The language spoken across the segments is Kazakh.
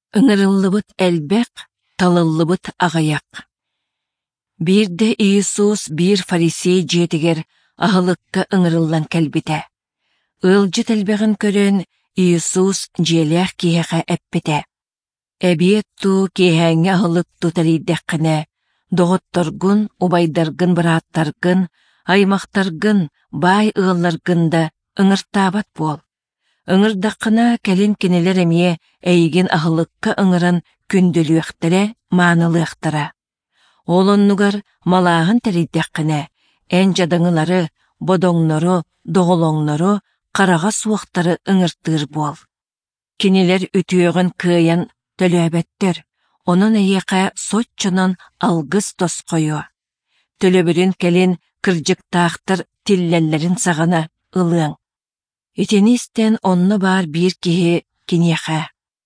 Ыңырыллыбыт элбек, талыллыбыт ағаяк. Бирде Иисус бир фарисей жетігер ағылыққа ыңырыллан кәлбіте. Ылжы тәлбәғін көрін Иисус желях киеға әппіте. Әбиет ту киеғаңа ағылық тұтариддәққіне, доғытторгын, убайдаргын бұраттаргын, аймақтаргын, бай ығылларгында ыңыртабат бол. Ыңырдаққына кәлін кенелер әмие әйген ағылыққа ыңырын күнділіқтірі, манылықтыра. Олоннугар малағын тәриддәққіне, ән жадыңылары, бодоңнору, доғылоңнору, қараға суықтары ыңыртыр бол. Кенелер үтіғін кыйын төлөбәттер, onun әйеқә сотчынан алғыз тос қойу. Төлөбірін кәлін кіржіктақтыр тилләлләрін сағана ылың. Итеністен онны бар бір кеге кенеқә.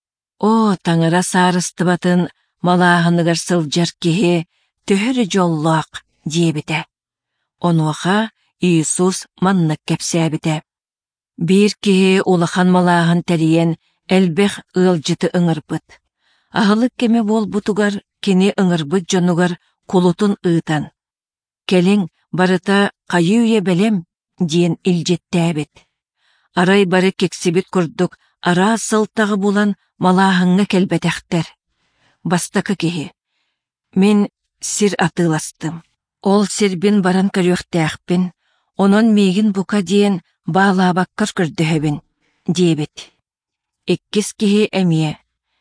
О, таңыра сарыстыбатын малағынығыр сылжар кеге төхірі жоллақ дебіті. Онуға Иисус маннық кәпсәбіті. Бір кеге улахан малағын тәріен әлбәқ ылжыты ыңырбыт. Ағылық кеме бол бұтуғар кене ыңырбыт жонуғар кулутун ыытан. Кәлің барыта қайы үйе бәлем дейін илжеттәбіт. Арай бары кексібіт күрдік ара сылтағы болан малағыңа кәлбәтәқтер. Бастақы кеге. Мен сир атыластым. Ол сирбін баран көріқтәқпін, онын мейгін бұқа дейін бағлабаққыр күрдіхебін, дебіт. Эккес кеге әмие.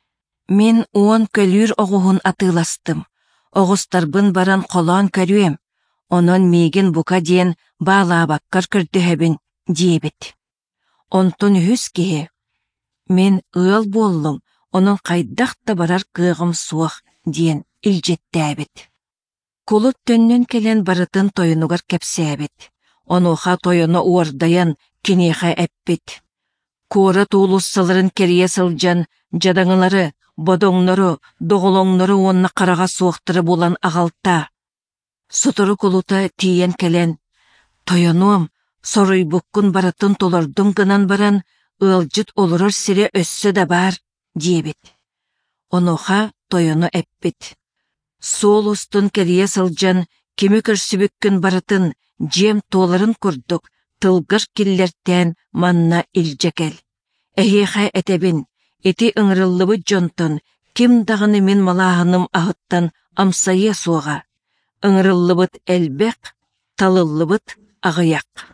Мен оон көлүр оғуғын атыластым. Оғыстарбын баран қолан көріем, онын мейгін бұқа дейін бағлабаққыр күрдіхебін, дебіт. Онтын үз кеге. Мен ыл боллым, onun қайдақта барар кығым суық дейін илжеттәбіт. Кулут төннен келен барытын тойынуғар кәпсәбіт. Онуға тойыны уардаян кенеға әппіт. Кора туылуссаларын керие сылжан жадаңылары, бодоңнары, доғылоңнары онына қараға суықтыры болан ағалта. Сутыры кулута тиен келен. Тойынуым, сорой бұққын барытын толырдың гынан баран, ылжыт олырыр сире өссі да бар, дебіт. Онуға тойыны әппіт. Сол ұстын керие сылжан, кемі көрсібіккін барытын, жем толарын күрдік, тылғыр келлерттен манна илжекел. Әйеға әтәбін, еті ыңырылыбы жонтын, кем дағыны мен малағыным ағыттан амсайы суға. Ыңырылыбыт әлбәқ, талылыбыт ағыяқ.